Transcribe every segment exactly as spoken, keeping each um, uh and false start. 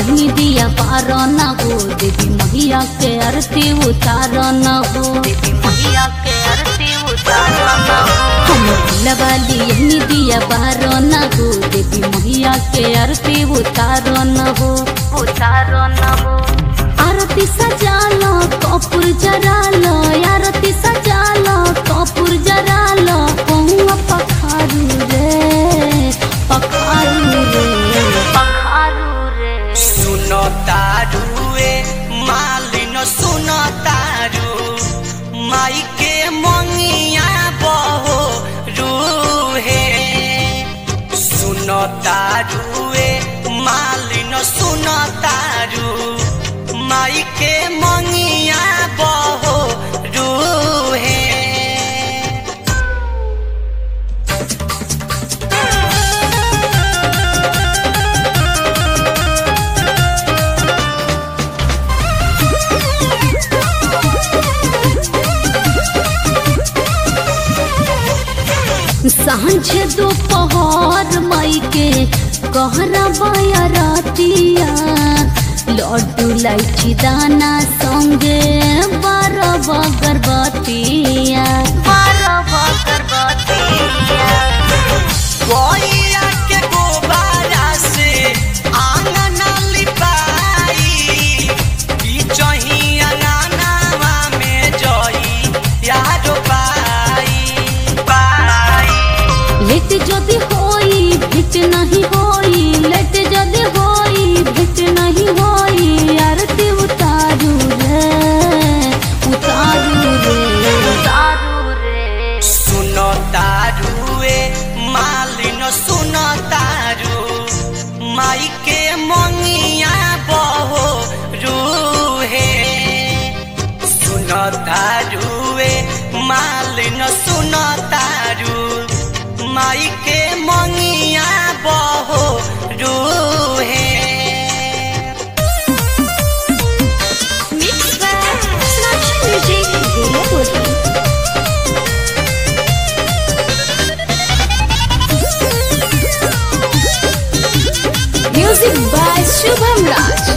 यही दिया पारन हो देवी मैया के आरती उतारन हो देवी मैया के आरती उतारन हो हम वाली यही दिया पारन हो देवी मैया के आरती उतारन हो उतारन हो आरती सजालो कपूर जरालो आरती सजालो कपूर जरालो पहुआ पखारू रे पखारू रे पखारू रे सुनो तारुए मालिन सुनो तारु माई के मंगिया बहो रूहे सुनो तारुए मालिन सुनो तारु माई के मंगिया बहो रूहे सांझे दोपहर माई के कहरा बाया रातिया लड्डू लाइची दाना संगे बारह अगरबत्तिया बारह अगरबत्तिया गोइया के गोबारा से आंगन लिपाई बिचही अंगनावा में जई यारो पाई पाई लेट जदी होई भेट नहीं होई लेट जदी होई भेट नहीं होई आरती उतारू रे उतारू रे उतारू रे सुनो तारुए मालिन सुनो तारु माई के मंगिया बहो रूहे सुनो तारुए मालिन सुनो तारु माई के मंगिया बहो रूहे Mixed by Snatch Music Video Music by Shubham Raj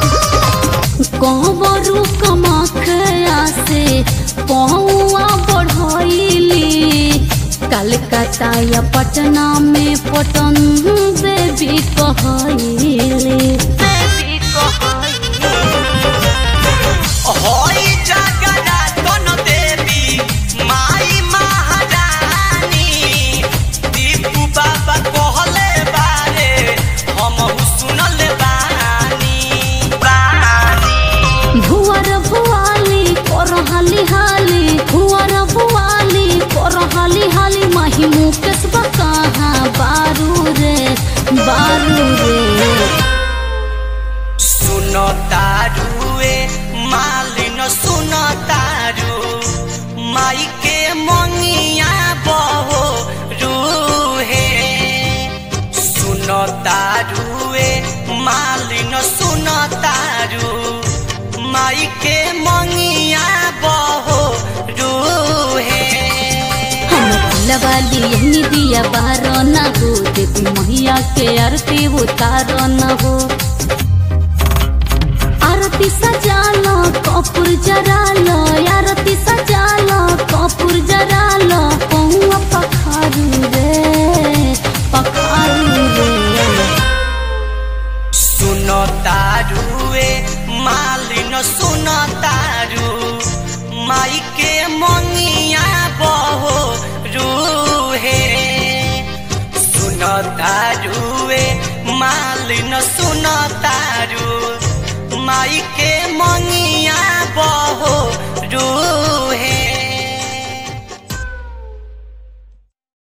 कहबरू कमाखया से पहुआ बढ़ैली कलकत्ता या पटना में पटन देवी कहैली देवी कहैली होई जगन्नाथ देवी माई महारानी दीपू बाबा कहले बारे हमहु सुनले बानी बानी भुवर भुआली कर हाली हाली भुवर भुआली कर हाली हाली माही मुकेश कहाँ बारू रे बारू रे सुनो तारुए मालिन सुनो तारु माई के मंगिया बहो रूहे सुनो तारुए मालिन सुनो तारु माई के मंगिया बहो रूहे वाली यही दिया बारन हो देवी मैया के आरती उतारन हो आरती सजालो कपूर जरालो आरती सजालो कपूर जरालो पहुआ पखारू रे पखारू रे सुनो तारुए मालिन सुनो तारु माई के मंगिया बहो रूहे सुनो तारुए मालिन सुनो तारु माई के मंगिया बहो रूहे।